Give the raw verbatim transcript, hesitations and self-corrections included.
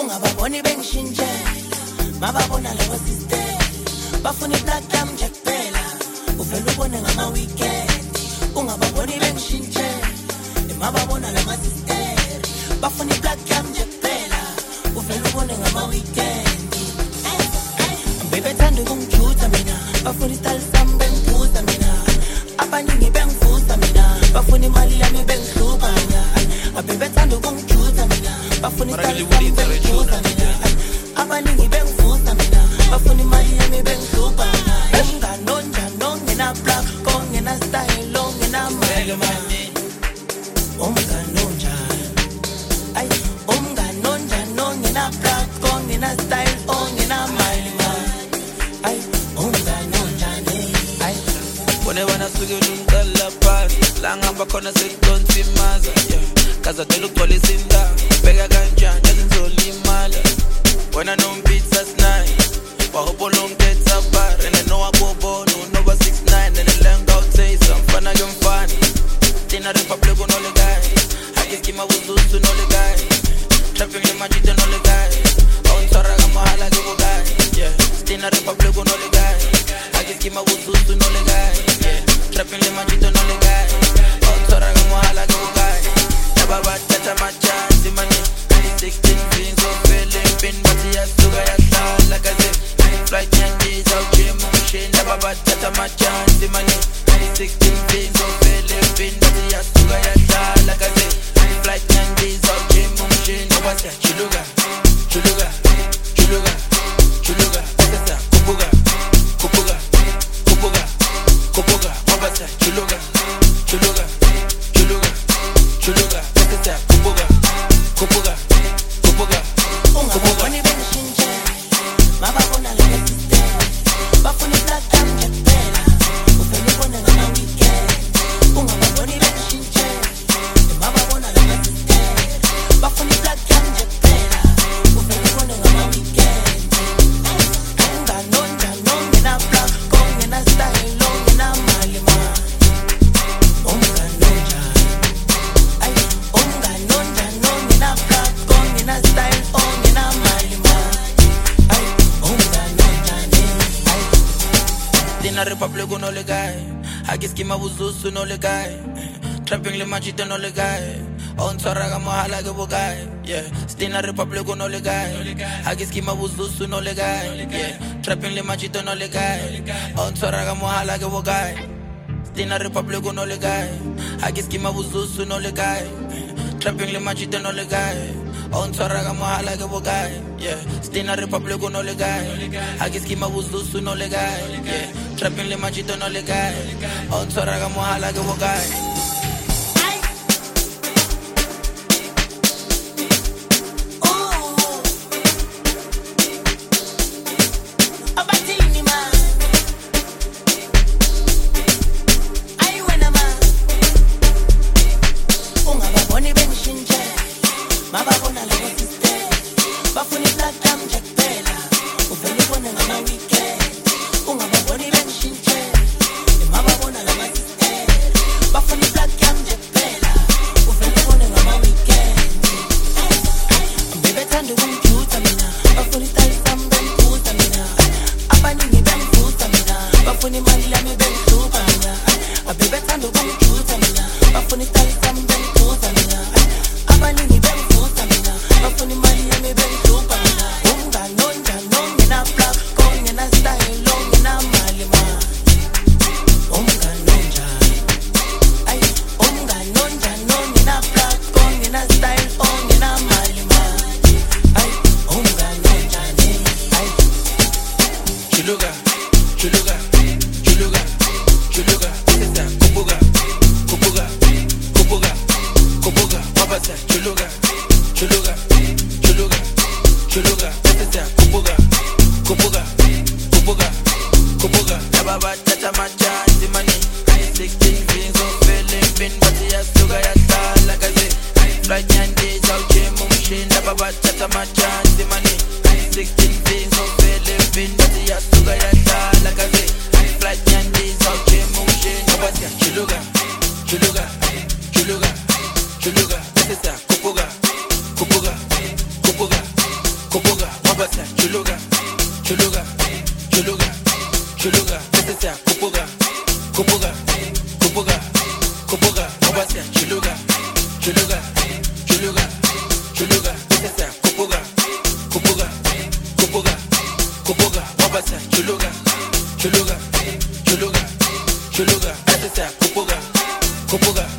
ungababoni bengishintshe mababona labo sister bafuna iblack yam nje kuphela uvela ubone ngama weekend ungababoni bengishintshe mababona labo sister bafuna iblack yam nje kuphela uvela ubone ngama weekend baby thanda ukungijuta mina bafuna istyle sami bengiphuza mina abaningi bengivusa mina bafuna imali yami bengihlupa mina baby thanda ukungijuta mina bafuna istyle sami bengiphuza mina abaningi bengivusa mina bafuna imali yami bengihlupa ngano njano ngena black kongena style ongena mali umngano njani ay umngano njano ngena black kongena style ongena mali ay umngano njani ay Wone wana suge nungala pasi la ngamba khona seyidonsi maza kaza dela ugcwala izinda beka kanjani azinzolimala wena nombitsa snai wahopo longetsa bar and no abobo no nova six nine and the lang out say some fana ke mfana tina republic no le guy hakiki mabuzusu no le guy trapping le majita no le guy on tsara ka mahala ke bo guy yeah tina republic no le guy hakiki mabuzusu no le guy yeah trapping le majita no le guy on tsara ka mahala ke bo guy baba tata macha simani sixteen beans of Philippine but ya suga ya sala kaze flight changes out gym machine baba tata macha simani sixteen beans of Philippine but ya suga ya sala kaze flight changes out gym machine baba chuluga chuluga chuluga chuluga tata kupuga kupuga kupuga kupuga baba chuluga chuluga chuluga chuluga tata kupuga kupuga kupuga ungababoni bengishintshe mababona labo sister bafuna iblack yam nje kuphela uvela ubone ngama weekend ungababoni bengishintshe mababona labo sister bafuna iblack yam nje kuphela uvela ubone ngama weekend ungano njano ngena black kongena style ongena mali ma ungano njani ay ungano njano ngena black kongena style ongena mali ma ay ungano njani ay Tina republic no le guy hakiski mabuzusu no le guy trapping le majita no le guy on tsara ka mahala ke bo guy yeah Tina republic no le guy hakiski mabuzusu no le guy yeah trapping le majita no le guy on tsara ka mahala ke bo guy Tina republic no le guy hakiski mabuzusu no le guy trapping le majita no le guy on tsara ka mahala ke bo guy yeah Tina republic no le guy hakiski mabuzusu no le guy yeah trapping le majita no le guy on tsara ka mahala ke bo guy abatini ma ay wena ma ungababoni bengishintshe mababona labo sister bafuna iblack yam nje kuphela uvela ubone ngama weekend ungababoni bengishintshe mababona labo sister bafuna iblack yam nje kuphela uvela ubone ngama weekend baby thanda ukungijuta mina bafuna istyle sami bengiphuza mina abaningi bengivusa mina bafuna imali yami bengihlupa mina baby thanda ukungijuta mina bafuna istyle sami bengiphuza mina abaningi bengivusa mina bafuna imali yami bengihlupa mina ungano njano ngena black kongena style ongena mali ma ungano njani ay ungano njano ngena black kongena style ongena mali ma ay ungano njani ay chuluga chuluga chuluga chuluga tata kupuga kupuga kupuga kupuga baba chuluga chuluga chuluga chuluga tata kupuga kupuga kupuga kupuga baba tata macha simani sixteen beans of Philippine but ya suga ya sala kaze flight nyandiza uchemu mshinda baba tata macha simani sixteen beans of Philippine but ya suga ya sala kaze flight nyandiza uchemu mshinda baba chuluga chuluga chuluga chuluga tata kupuga kupuga kupuga siya chuluka, chuluka, chuluka, chuluka, bese siya kupuka, kupuka, kupuka, kupuka, waba siya chuluka, chuluka, chuluka, chuluka, bese siya kupuka, kupuka.